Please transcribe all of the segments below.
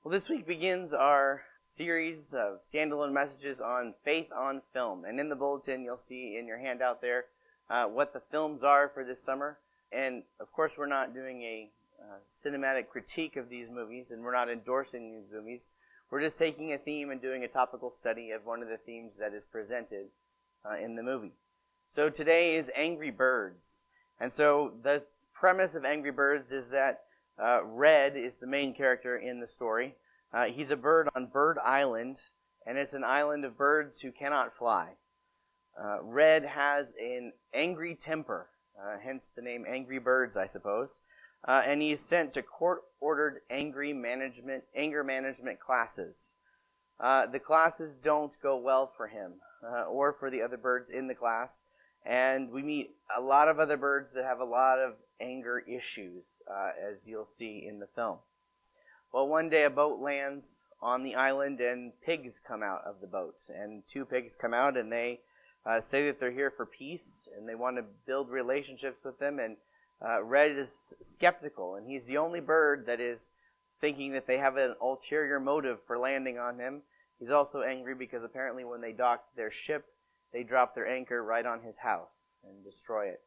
Well, this week begins our series of standalone messages on faith on film. And in the bulletin, you'll see in your handout there what the films are for this summer. And, of course, we're not doing a cinematic critique of these movies, and we're not endorsing these movies. We're just taking a theme and doing a topical study of one of the themes that is presented in the movie. So today is Angry Birds. And so the premise of Angry Birds is that Red is the main character in the story. He's a bird on Bird Island, and it's an island of birds who cannot fly. Red has an angry temper, hence the name Angry Birds, I suppose. And he's sent to court-ordered anger management classes. The classes don't go well for him or for the other birds in the class. And we meet a lot of other birds that have a lot of anger issues, as you'll see in the film. Well, one day a boat lands on the island and pigs come out of the boat. And two pigs come out and they say that they're here for peace and they want to build relationships with them. And Red is skeptical, and he's the only bird that is thinking that they have an ulterior motive for landing on him. He's also angry because apparently when they docked their ship, they drop their anchor right on his house and destroy it.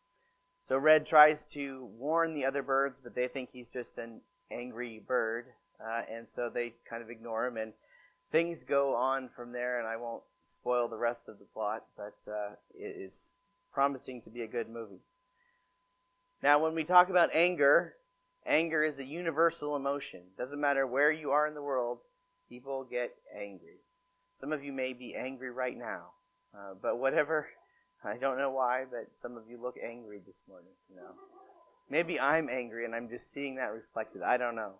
So Red tries to warn the other birds, but they think he's just an angry bird, and so they kind of ignore him, and things go on from there, and I won't spoil the rest of the plot, but it is promising to be a good movie. Now, when we talk about anger, anger is a universal emotion. Doesn't matter where you are in the world, people get angry. Some of you may be angry right now. But whatever, I don't know why, but some of you look angry this morning. Maybe I'm angry and I'm just seeing that reflected. I don't know.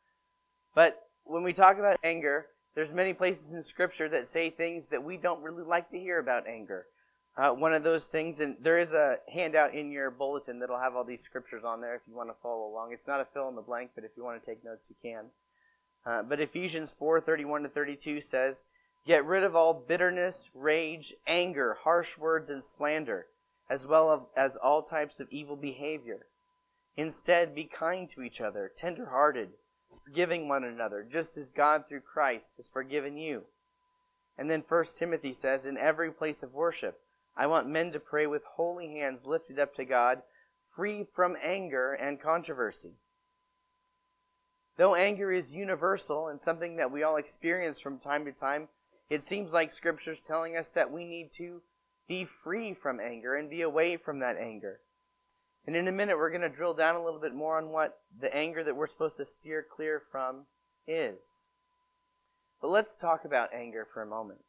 But when we talk about anger, there's many places in Scripture that say things that we don't really like to hear about anger. One of those things, and there is a handout in your bulletin that'll have all these scriptures on there if you want to follow along. It's not a fill in the blank, but if you want to take notes, you can. But Ephesians 4:31-32 says, "Get rid of all bitterness, rage, anger, harsh words, and slander, as well as all types of evil behavior. Instead, be kind to each other, tender-hearted, forgiving one another, just as God through Christ has forgiven you." And then 1 Timothy says, "In every place of worship, I want men to pray with holy hands lifted up to God, free from anger and controversy." Though anger is universal and something that we all experience from time to time, it seems like Scripture's telling us that we need to be free from anger and be away from that anger. And in a minute, we're going to drill down a little bit more on what the anger that we're supposed to steer clear from is. But let's talk about anger for a moment.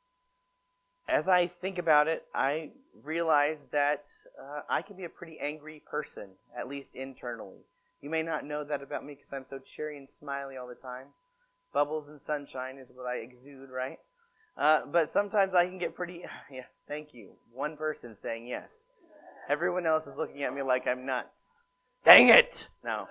As I think about it, I realize that I can be a pretty angry person, at least internally. You may not know that about me because I'm so cheery and smiley all the time. Bubbles and sunshine is what I exude, right? But sometimes I can get pretty... Yes, thank you. One person saying yes. Everyone else is looking at me like I'm nuts. Dang it! No.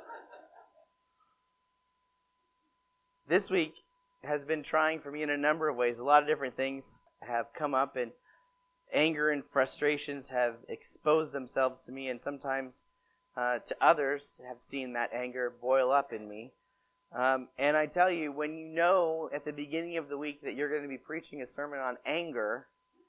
This week has been trying for me in a number of ways. A lot of different things have come up, and anger and frustrations have exposed themselves to me, and sometimes to others have seen that anger boil up in me. And I tell you, when you know at the beginning of the week that you're going to be preaching a sermon on anger,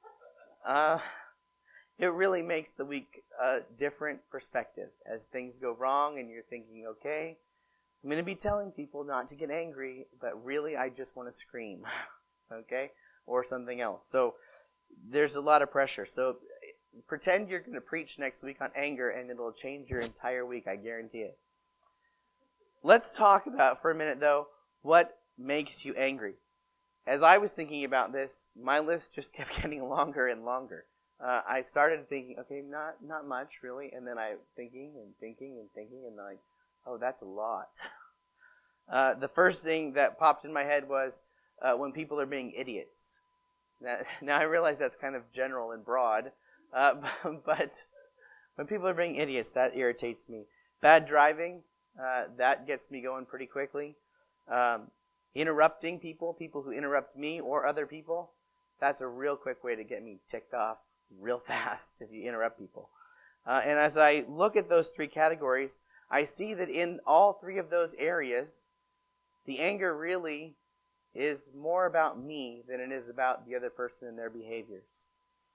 it really makes the week a different perspective. As things go wrong and you're thinking, okay, I'm going to be telling people not to get angry, but really I just want to scream, okay, or something else. So there's a lot of pressure. So pretend you're going to preach next week on anger and it'll change your entire week, I guarantee it. Let's talk about, for a minute though, what makes you angry. As I was thinking about this, my list just kept getting longer and longer. I started thinking, okay, not much really, and then I'm thinking, and like, oh, that's a lot. The first thing that popped in my head was when people are being idiots. Now I realize that's kind of general and broad, but when people are being idiots, that irritates me. Bad driving, that gets me going pretty quickly. Interrupting people who interrupt me or other people, that's a real quick way to get me ticked off real fast if you interrupt people. And as I look at those three categories, I see that in all three of those areas, the anger really is more about me than it is about the other person and their behaviors.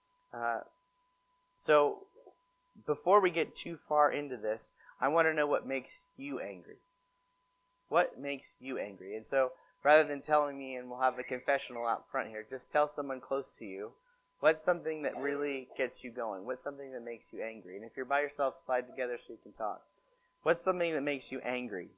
So before we get too far into this, I want to know what makes you angry. What makes you angry? And so rather than telling me, and we'll have a confessional out front here, just tell someone close to you, what's something that really gets you going? What's something that makes you angry? And if you're by yourself, slide together so you can talk. What's something that makes you angry?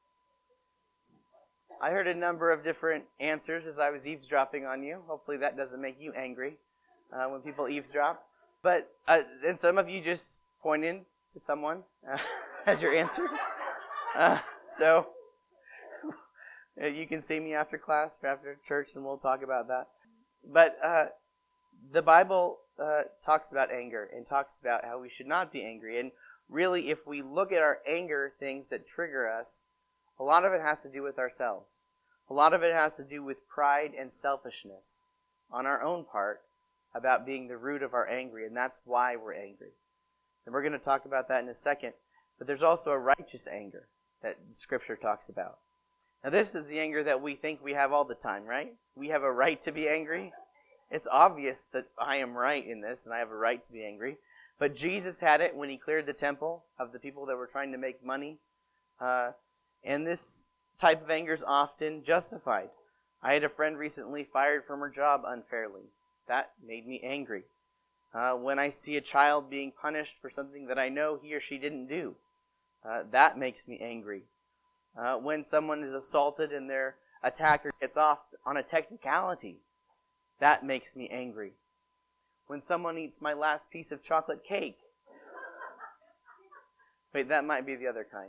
I heard a number of different answers as I was eavesdropping on you. Hopefully that doesn't make you angry when people eavesdrop. But and some of you just pointed to someone as your answer. So you can see me after class or after church and we'll talk about that. But the Bible talks about anger and talks about how we should not be angry. And really, if we look at our anger, things that trigger us, a lot of it has to do with ourselves. A lot of it has to do with pride and selfishness on our own part about being the root of our anger, and that's why we're angry. And we're going to talk about that in a second. But there's also a righteous anger that Scripture talks about. Now, this is the anger that we think we have all the time, right? We have a right to be angry. It's obvious that I am right in this, and I have a right to be angry. But Jesus had it when he cleared the temple of the people that were trying to make money. And this type of anger is often justified. I had a friend recently fired from her job unfairly. That made me angry. When I see a child being punished for something that I know he or she didn't do, that makes me angry. When someone is assaulted and their attacker gets off on a technicality, that makes me angry. When someone eats my last piece of chocolate cake. Wait, that might be the other kind.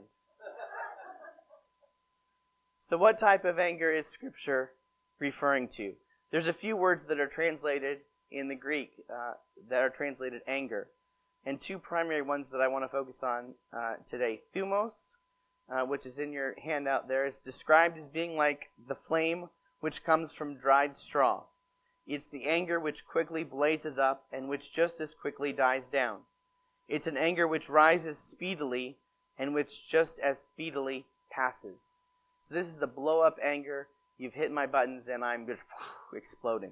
So what type of anger is Scripture referring to? There's a few words that are translated in the Greek that are translated anger. And two primary ones that I want to focus on today. Thumos, which is in your handout there, is described as being like the flame which comes from dried straw. It's the anger which quickly blazes up and which just as quickly dies down. It's an anger which rises speedily and which just as speedily passes. So this is the blow-up anger. You've hit my buttons and I'm just exploding.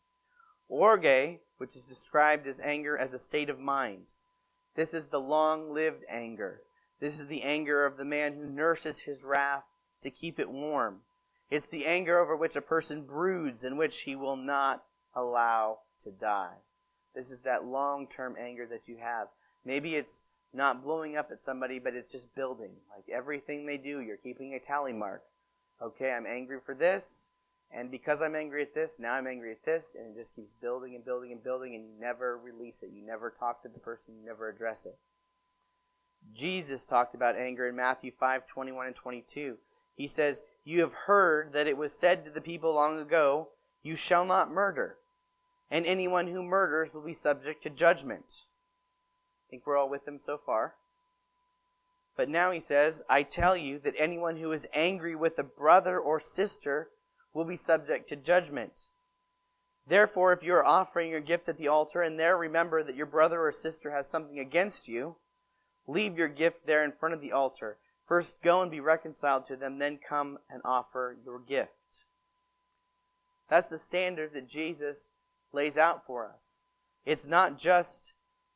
Orge, which is described as anger as a state of mind. This is the long-lived anger. This is the anger of the man who nurses his wrath to keep it warm. It's the anger over which a person broods and which he will not allow to die. This is that long-term anger that you have. Maybe it's not blowing up at somebody, but it's just building. Like everything they do, you're keeping a tally mark. Okay, I'm angry for this, and because I'm angry at this, now I'm angry at this, and it just keeps building and building and building, and you never release it. You never talk to the person. You never address it. Jesus talked about anger in Matthew 5:21 and 22. He says, "You have heard that it was said to the people long ago, 'You shall not murder,' and anyone who murders will be subject to judgment." I think we're all with him so far. But now he says, "I tell you that anyone who is angry with a brother or sister will be subject to judgment. Therefore, if you are offering your gift at the altar and there remember that your brother or sister has something against you, leave your gift there in front of the altar. First go and be reconciled to them, then come and offer your gift." That's the standard that Jesus lays out for us. It's not just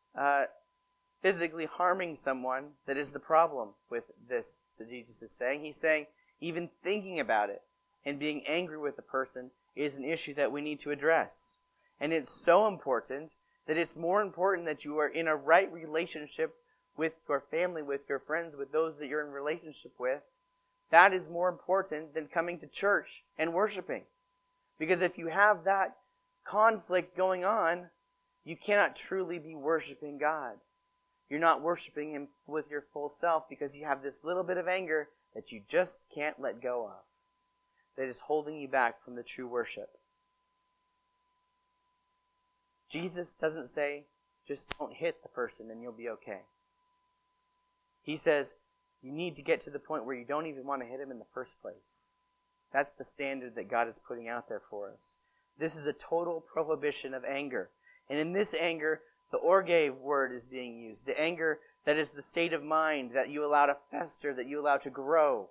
physically harming someone that is the problem with this that Jesus is saying. He's saying even thinking about it and being angry with a person is an issue that we need to address. And it's so important that it's more important that you are in a right relationship with your family, with your friends, with those that you're in relationship with. That is more important than coming to church and worshiping. Because if you have that conflict going on, you cannot truly be worshiping God. You're not worshiping Him with your full self because you have this little bit of anger that you just can't let go of, that is holding you back from the true worship. Jesus doesn't say, just don't hit the person and you'll be okay. He says, you need to get to the point where you don't even want to hit him in the first place. That's the standard that God is putting out there for us. This is a total prohibition of anger. And in this anger, the orge word is being used. The anger that is the state of mind that you allow to fester, that you allow to grow.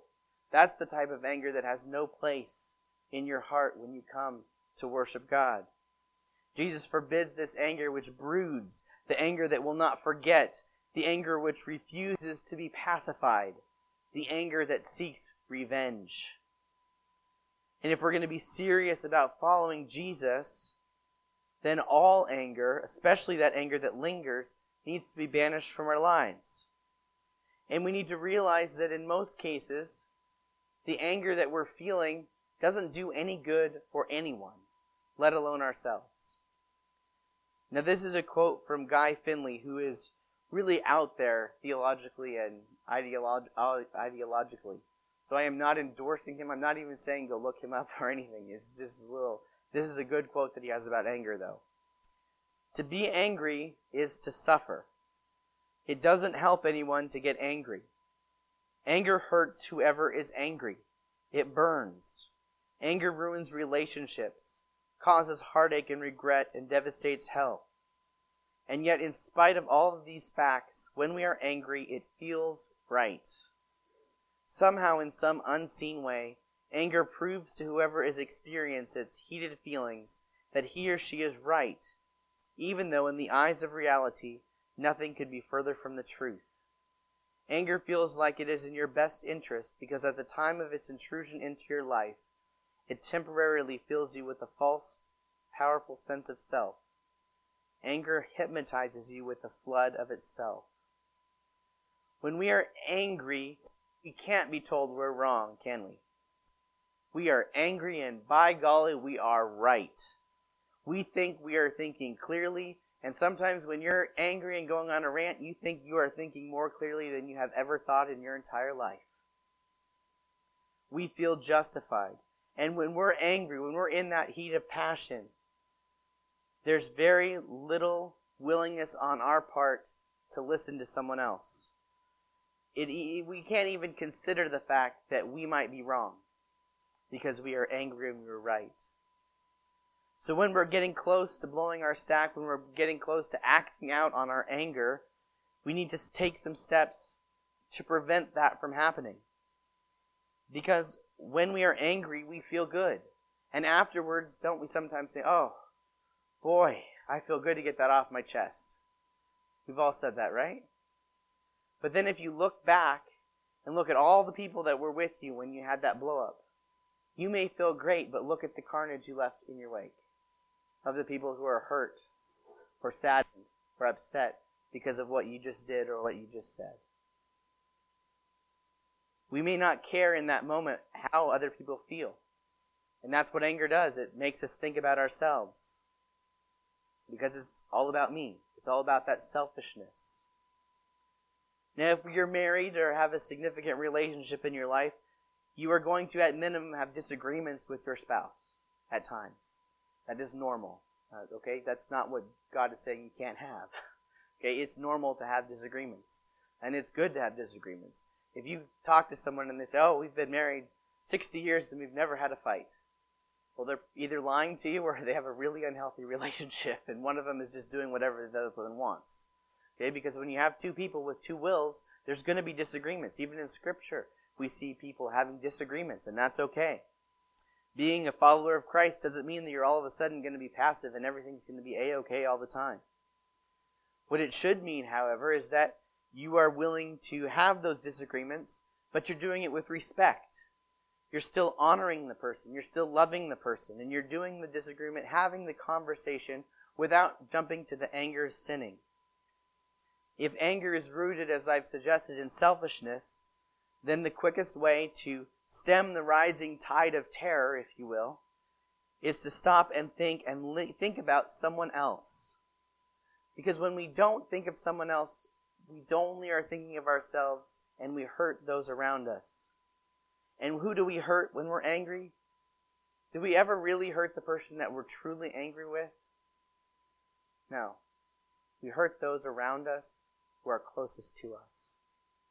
That's the type of anger that has no place in your heart when you come to worship God. Jesus forbids this anger which broods, the anger that will not forget, the anger which refuses to be pacified, the anger that seeks revenge. And if we're going to be serious about following Jesus, then all anger, especially that anger that lingers, needs to be banished from our lives. And we need to realize that in most cases, the anger that we're feeling doesn't do any good for anyone, let alone ourselves. Now, this is a quote from Guy Finley, who is really out there theologically and ideologically. So I am not endorsing him. I'm not even saying go look him up or anything. It's just this is a good quote that he has about anger, though. To be angry is to suffer. It doesn't help anyone to get angry. Anger hurts whoever is angry. It burns. Anger ruins relationships, causes heartache and regret, and devastates health. And yet, in spite of all of these facts, when we are angry, it feels right. Somehow, in some unseen way, anger proves to whoever is experiencing its heated feelings that he or she is right, even though in the eyes of reality, nothing could be further from the truth. Anger feels like it is in your best interest because at the time of its intrusion into your life, it temporarily fills you with a false, powerful sense of self. Anger hypnotizes you with the flood of itself. When we are angry, we can't be told we're wrong, can we? We are angry, and by golly, we are right. We think we are thinking clearly, and sometimes when you're angry and going on a rant, you think you are thinking more clearly than you have ever thought in your entire life. We feel justified. And when we're angry, when we're in that heat of passion, there's very little willingness on our part to listen to someone else. We can't even consider the fact that we might be wrong because we are angry and we're right. So when we're getting close to blowing our stack, when we're getting close to acting out on our anger, we need to take some steps to prevent that from happening. Because when we are angry, we feel good. And afterwards, don't we sometimes say, oh, boy, I feel good to get that off my chest. We've all said that, right? But then if you look back and look at all the people that were with you when you had that blow up, you may feel great, but look at the carnage you left in your wake of the people who are hurt or saddened or upset because of what you just did or what you just said. We may not care in that moment how other people feel. And that's what anger does. It makes us think about ourselves. Because it's all about me. It's all about that selfishness. Now, if you're married or have a significant relationship in your life, you are going to, at minimum, have disagreements with your spouse at times. That is normal. Okay? That's not what God is saying you can't have. Okay? It's normal to have disagreements. And it's good to have disagreements. If you talk to someone and they say, oh, we've been married 60 years and we've never had a fight. Well, they're either lying to you or they have a really unhealthy relationship and one of them is just doing whatever the other one wants. Okay? Because when you have two people with two wills, there's going to be disagreements. Even in Scripture, we see people having disagreements, and that's okay. Being a follower of Christ doesn't mean that you're all of a sudden going to be passive and everything's going to be A-okay all the time. What it should mean, however, is that you are willing to have those disagreements, but you're doing it with respect. You're still honoring the person. You're still loving the person. And you're doing the disagreement, having the conversation without jumping to the anger of sinning. If anger is rooted, as I've suggested, in selfishness, then the quickest way to stem the rising tide of terror, if you will, is to stop and think about someone else. Because when we don't think of someone else, we only are thinking of ourselves and we hurt those around us. And who do we hurt when we're angry? Do we ever really hurt the person that we're truly angry with? No. We hurt those around us who are closest to us.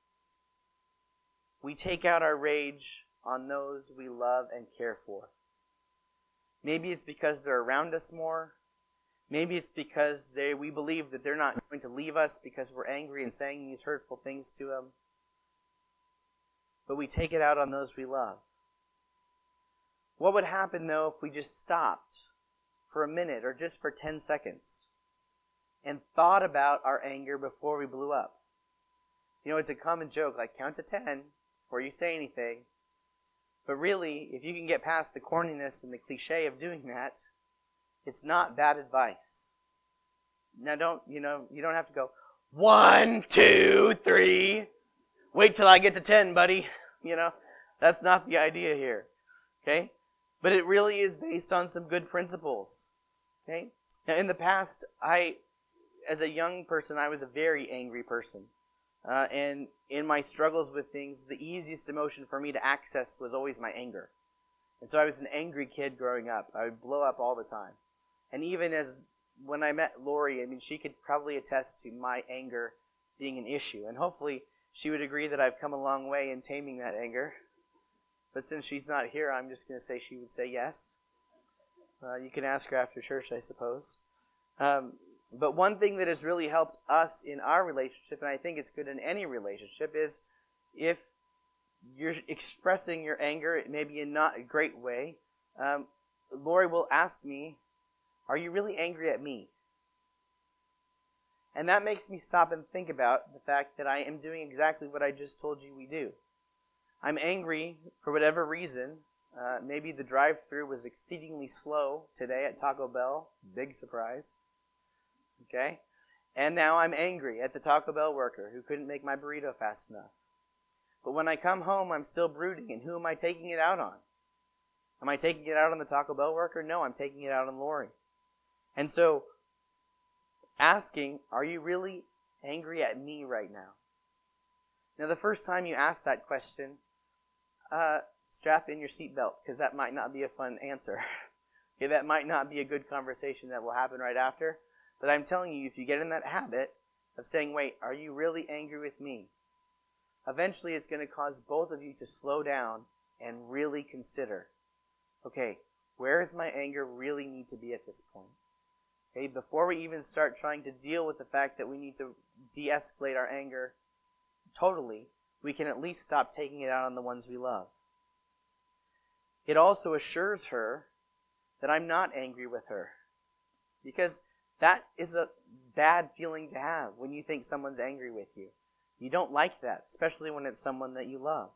We take out our rage on those we love and care for. Maybe it's because they're around us more. Maybe it's because we believe that they're not going to leave us because we're angry and saying these hurtful things to them. but we take it out on those we love. What would happen, though, if we just stopped for a minute or just for 10 seconds and thought about our anger before we blew up? You know, it's a common joke, like count to 10 before you say anything. But really, if you can get past the corniness and the cliche of doing that, it's not bad advice. Now you don't have to go, 1, 2, 3. Wait till I get to 10, buddy. That's not the idea here. Okay? But it really is based on some good principles. Okay? Now, in the past, as a young person, I was a very angry person. And in my struggles with things, the easiest emotion for me to access was always my anger. And so I was an angry kid growing up. I would blow up all the time. And even when I met Lori, she could probably attest to my anger being an issue. And hopefully she would agree that I've come a long way in taming that anger. But since she's not here, I'm just going to say she would say yes. You can ask her after church, I suppose. But one thing that has really helped us in our relationship, and I think it's good in any relationship, is if you're expressing your anger, maybe in not a great way, Lori will ask me, are you really angry at me? And that makes me stop and think about the fact that I am doing exactly what I just told you we do. I'm angry for whatever reason. Maybe the drive-thru was exceedingly slow today at Taco Bell. Big surprise. Okay? And now I'm angry at the Taco Bell worker who couldn't make my burrito fast enough. But when I come home, I'm still brooding, and who am I taking it out on? Am I taking it out on the Taco Bell worker? No, I'm taking it out on Lori. And so, asking, are you really angry at me right now? Now, the first time you ask that question, strap in your seatbelt, because that might not be a fun answer. Okay, that might not be a good conversation that will happen right after. But I'm telling you, if you get in that habit of saying, wait, are you really angry with me? Eventually it's going to cause both of you to slow down and really consider, okay, where does my anger really need to be at this point? Okay, before we even start trying to deal with the fact that we need to de-escalate our anger totally, we can at least stop taking it out on the ones we love. It also assures her that I'm not angry with her. Because that is a bad feeling to have when you think someone's angry with you. You don't like that, especially when it's someone that you love.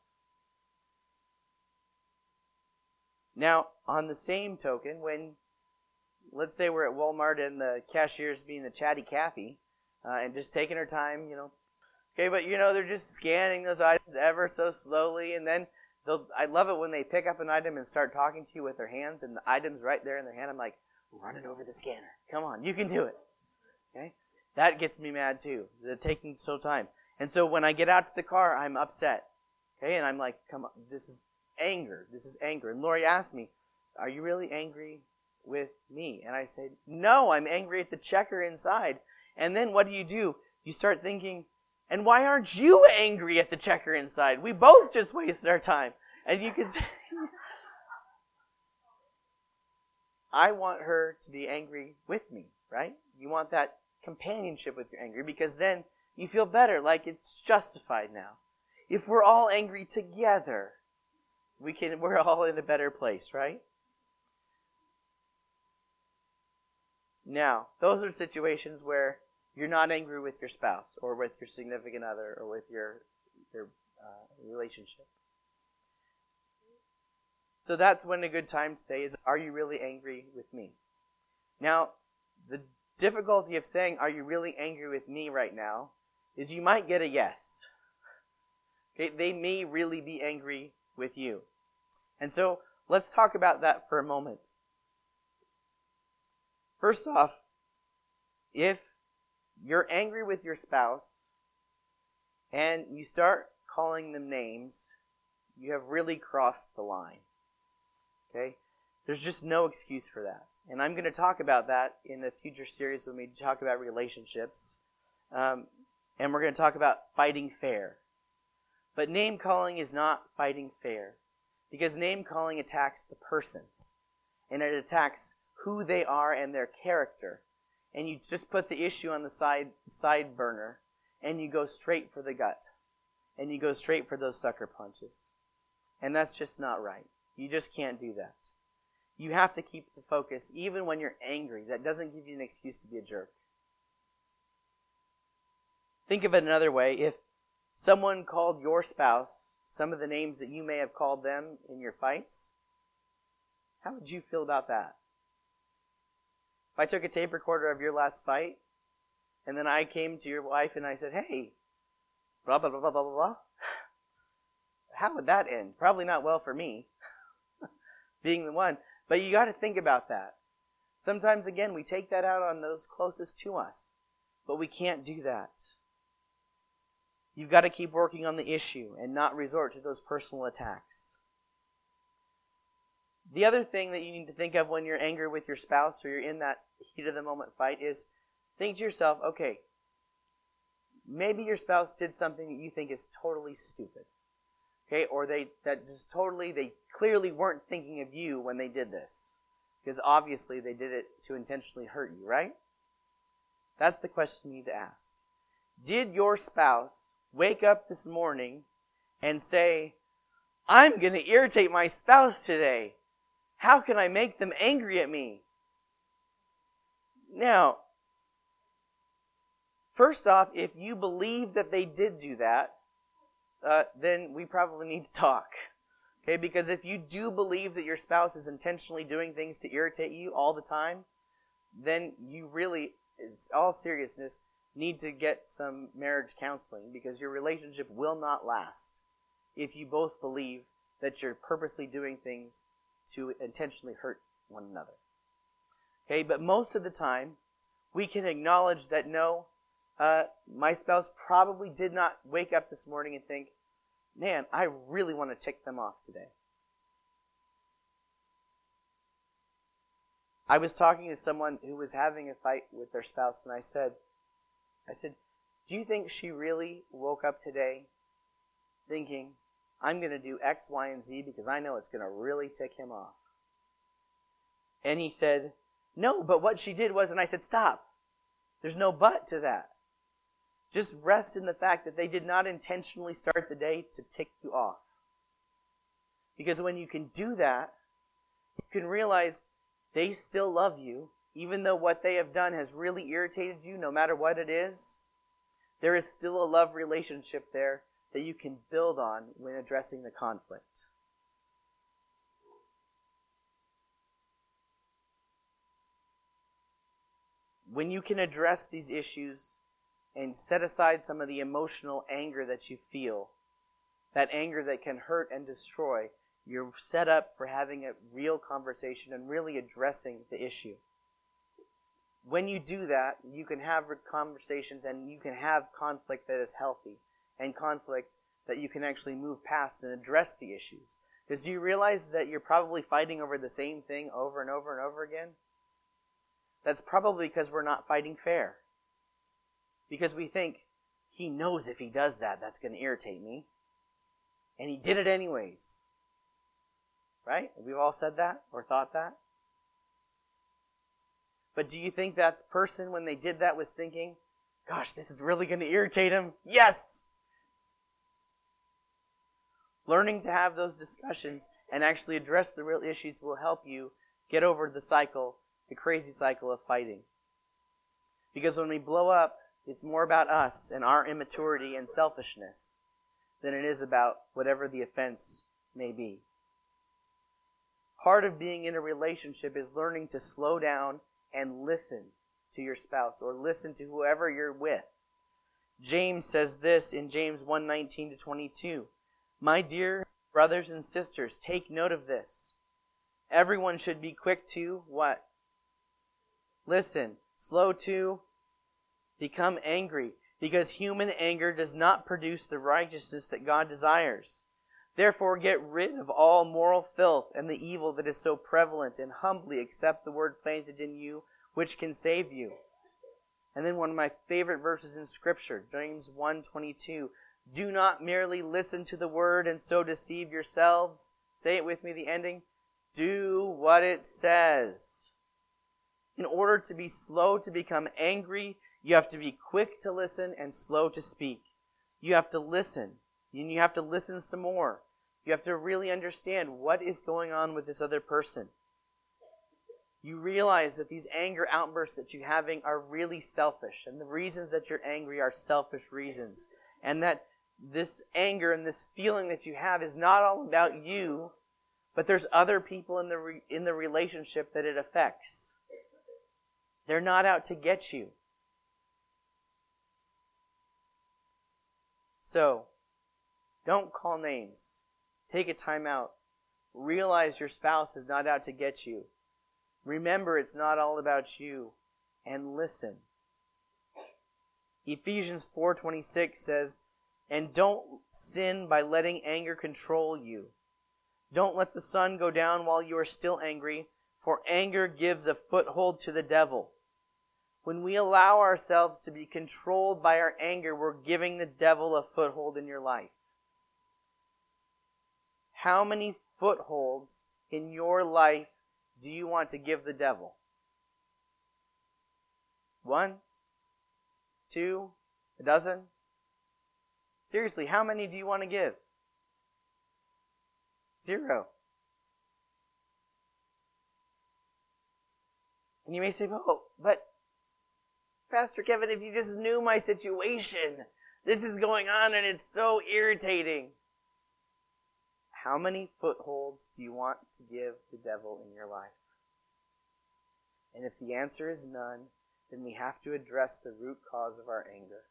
Now, on the same token, when, let's say we're at Walmart and the cashier's being the chatty Cathy, and just taking her time, Okay, but they're just scanning those items ever so slowly, and then I love it when they pick up an item and start talking to you with their hands, and the item's right there in their hand. I'm like, run it over the scanner. Come on, you can do it. Okay? That gets me mad too. They're taking so time. And so when I get out to the car, I'm upset. Okay? And I'm like, come on, this is anger. This is anger. And Lori asked me, are you really angry with me? And I said, no, I'm angry at the checker inside. And then what do? You start thinking, and why aren't you angry at the checker inside? We both just wasted our time. And you can say, I want her to be angry with me, right? You want that companionship with your anger, because then you feel better, like it's justified now. If we're all angry together, we're all in a better place, right? Now, those are situations where you're not angry with your spouse or with your significant other or with your relationship. So that's when a good time to say is, are you really angry with me? Now, the difficulty of saying, are you really angry with me right now, is you might get a yes. Okay, they may really be angry with you. And so, let's talk about that for a moment. First off, if you're angry with your spouse and you start calling them names, you have really crossed the line. Okay? There's just no excuse for that. And I'm going to talk about that in a future series when we talk about relationships. And we're going to talk about fighting fair. But name calling is not fighting fair. Because name calling attacks the person. And it attacks who they are and their character. And you just put the issue on the side burner. And you go straight for the gut. and you go straight for those sucker punches. And that's just not right. You just can't do that. You have to keep the focus even when you're angry. That doesn't give you an excuse to be a jerk. Think of it another way. If someone called your spouse some of the names that you may have called them in your fights, how would you feel about that? If I took a tape recorder of your last fight, and then I came to your wife and I said, hey, blah, blah, blah, blah, blah, blah, how would that end? Probably not well for me, being the one. But you got to think about that. Sometimes, again, we take that out on those closest to us, but we can't do that. You've got to keep working on the issue and not resort to those personal attacks. The other thing that you need to think of when you're angry with your spouse or you're in that heat of the moment fight is think to yourself, okay, maybe your spouse did something that you think is totally stupid. Okay, or they clearly weren't thinking of you when they did this. Because obviously they did it to intentionally hurt you, right? That's the question you need to ask. Did your spouse wake up this morning and say, I'm going to irritate my spouse today. How can I make them angry at me? Now, first off, if you believe that they did do that, then we probably need to talk. Okay, because if you do believe that your spouse is intentionally doing things to irritate you all the time, then you really, in all seriousness, need to get some marriage counseling, because your relationship will not last if you both believe that you're purposely doing things to intentionally hurt one another. Okay, but most of the time, we can acknowledge that no, my spouse probably did not wake up this morning and think, man, I really want to tick them off today. I was talking to someone who was having a fight with their spouse, and I said, do you think she really woke up today thinking, I'm going to do X, Y, and Z because I know it's going to really tick him off? And he said, no, but what she did was, and I said, stop. There's no but to that. Just rest in the fact that they did not intentionally start the day to tick you off. Because when you can do that, you can realize they still love you, even though what they have done has really irritated you, no matter what it is. There is still a love relationship there that you can build on when addressing the conflict. When you can address these issues and set aside some of the emotional anger that you feel, that anger that can hurt and destroy, you're set up for having a real conversation and really addressing the issue. When you do that, you can have conversations and you can have conflict that is healthy and conflict that you can actually move past and address the issues. Because do you realize that you're probably fighting over the same thing over and over and over again? That's probably because we're not fighting fair. Because we think, he knows if he does that, that's going to irritate me. And he did it anyways. Right? We've all said that or thought that. But do you think that person, when they did that, was thinking, gosh, this is really going to irritate him? Yes! Learning to have those discussions and actually address the real issues will help you get over the cycle, the crazy cycle of fighting. Because when we blow up, it's more about us and our immaturity and selfishness than it is about whatever the offense may be. Part of being in a relationship is learning to slow down and listen to your spouse or listen to whoever you're with. James says this in James 1:19-22. My dear brothers and sisters, take note of this. Everyone should be quick to what? Listen. Slow to become angry, because human anger does not produce the righteousness that God desires. Therefore, get rid of all moral filth and the evil that is so prevalent, and humbly accept the word planted in you, which can save you. And then one of my favorite verses in Scripture, James 1:22. Do not merely listen to the word and so deceive yourselves. Say it with me, the ending. Do what it says. In order to be slow to become angry, you have to be quick to listen and slow to speak. You have to listen. And you have to listen some more. You have to really understand what is going on with this other person. You realize that these anger outbursts that you're having are really selfish, and the reasons that you're angry are selfish reasons. And that this anger and this feeling that you have is not all about you, but there's other people in the relationship that it affects. They're not out to get you. So, don't call names. Take a time out. Realize your spouse is not out to get you. Remember, it's not all about you. And listen. Ephesians 4:26 says, "And don't sin by letting anger control you. Don't let the sun go down while you are still angry, for anger gives a foothold to the devil." When we allow ourselves to be controlled by our anger, we're giving the devil a foothold in your life. How many footholds in your life do you want to give the devil? 1? 2? A dozen? Seriously, how many do you want to give? 0. And you may say, "Oh, but Pastor Kevin, if you just knew my situation, this is going on and it's so irritating." How many footholds do you want to give the devil in your life? And if the answer is none, then we have to address the root cause of our anger.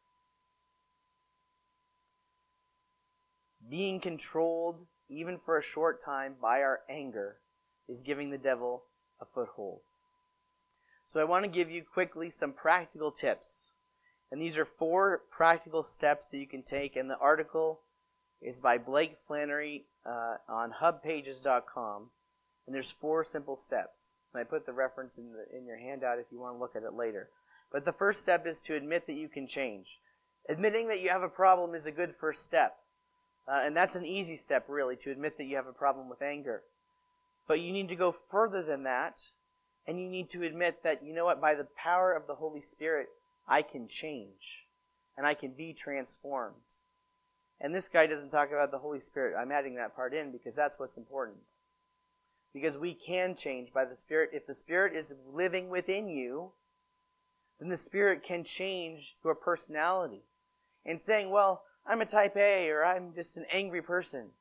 Being controlled, even for a short time, by our anger is giving the devil a foothold. So I want to give you quickly some practical tips. And these are 4 practical steps that you can take. And the article is by Blake Flannery on hubpages.com. And there's 4 simple steps. And I put the reference in your handout if you want to look at it later. But the first step is to admit that you can change. Admitting that you have a problem is a good first step. And that's an easy step, really, to admit that you have a problem with anger. But you need to go further than that. And you need to admit that, you know what, by the power of the Holy Spirit, I can change. And I can be transformed. And this guy doesn't talk about the Holy Spirit. I'm adding that part in because that's what's important. Because we can change by the Spirit. If the Spirit is living within you, then the Spirit can change your personality. And saying, "Well, I'm a type A," or "I'm just an angry person."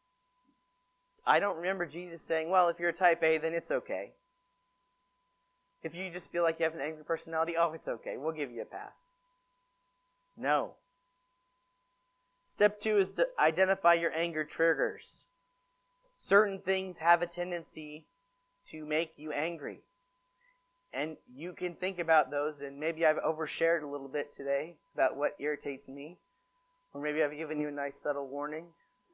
I don't remember Jesus saying, "Well, if you're a type A, then it's okay. If you just feel like you have an angry personality, oh, it's okay. We'll give you a pass." No. Step 2 is to identify your anger triggers. Certain things have a tendency to make you angry. And you can think about those, and maybe I've overshared a little bit today about what irritates me. Or maybe I've given you a nice subtle warning.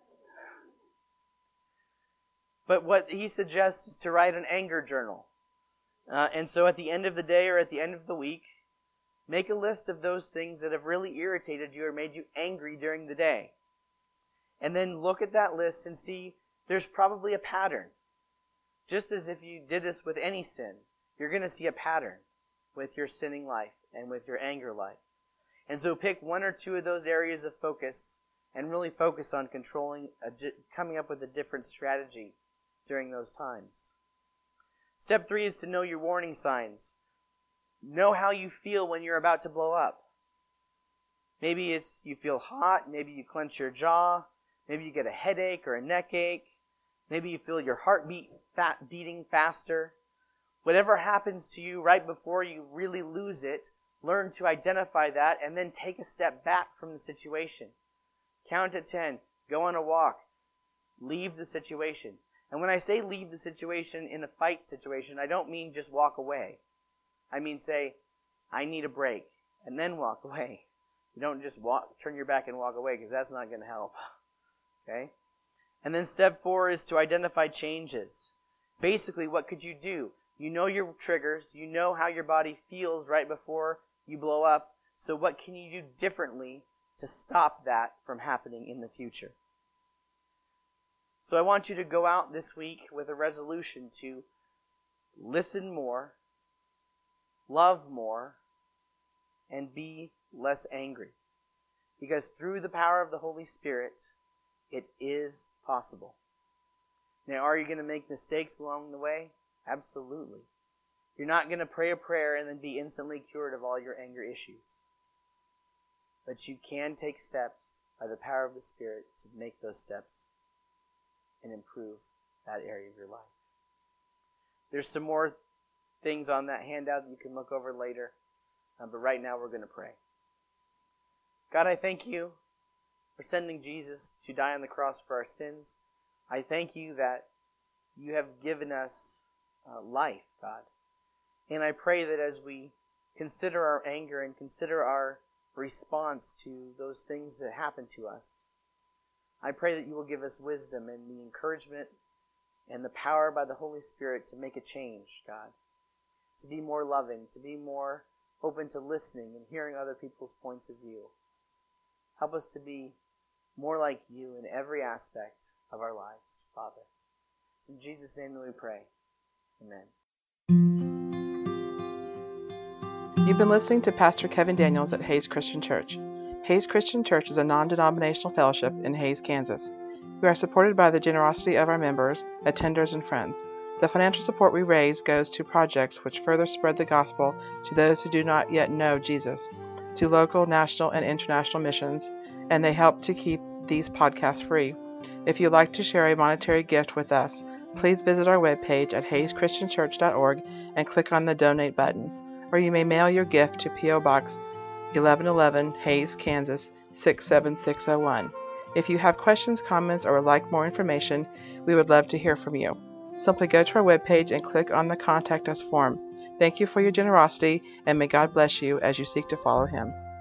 But what he suggests is to write an anger journal. And so at the end of the day or at the end of the week, make a list of those things that have really irritated you or made you angry during the day. And then look at that list and see there's probably a pattern. Just as if you did this with any sin, you're going to see a pattern with your sinning life and with your anger life. And so pick 1 or 2 of those areas of focus and really focus on coming up with a different strategy during those times. Step 3 is to know your warning signs. Know how you feel when you're about to blow up. Maybe it's you feel hot, maybe you clench your jaw, maybe you get a headache or a neck ache, maybe you feel your heart beating faster. Whatever happens to you right before you really lose it, learn to identify that and then take a step back from the situation. Count at 10, go on a walk, leave the situation. And when I say leave the situation in a fight situation, I don't mean just walk away. I mean say, I need a break, and then walk away. You don't just turn your back and walk away, because that's not going to help. Okay? And then step 4 is to identify changes. Basically, what could you do? You know your triggers. You know how your body feels right before you blow up. So what can you do differently to stop that from happening in the future? So I want you to go out this week with a resolution to listen more, love more, and be less angry. Because through the power of the Holy Spirit, It is possible. Now, are you going to make mistakes along the way? Absolutely. You're not going to pray a prayer and then be instantly cured of all your anger issues. But you can take steps by the power of the Spirit to make those steps and improve that area of your life. There's some more things on that handout that you can look over later. But right now we're going to pray. God, I thank you for sending Jesus to die on the cross for our sins. I thank you that you have given us life, God. And I pray that as we consider our anger and consider our response to those things that happen to us, I pray that you will give us wisdom and the encouragement and the power by the Holy Spirit to make a change, God. To be more loving, to be more open to listening and hearing other people's points of view. Help us to be more like you in every aspect of our lives, Father. In Jesus' name we pray. Amen. You've been listening to Pastor Kevin Daniels at Hays Christian Church. Hays Christian Church is a non-denominational fellowship in Hays, Kansas. We are supported by the generosity of our members, attenders, and friends. The financial support we raise goes to projects which further spread the gospel to those who do not yet know Jesus, to local, national, and international missions, and they help to keep these podcasts free. If you'd like to share a monetary gift with us, please visit our webpage at hayschristianchurch.org and click on the Donate button, or you may mail your gift to P.O. Box 1111, Hays, Kansas 67601. If you have questions, comments, or would like more information, we would love to hear from you. Simply go to our webpage and click on the Contact Us form. Thank you for your generosity, and may God bless you as you seek to follow Him.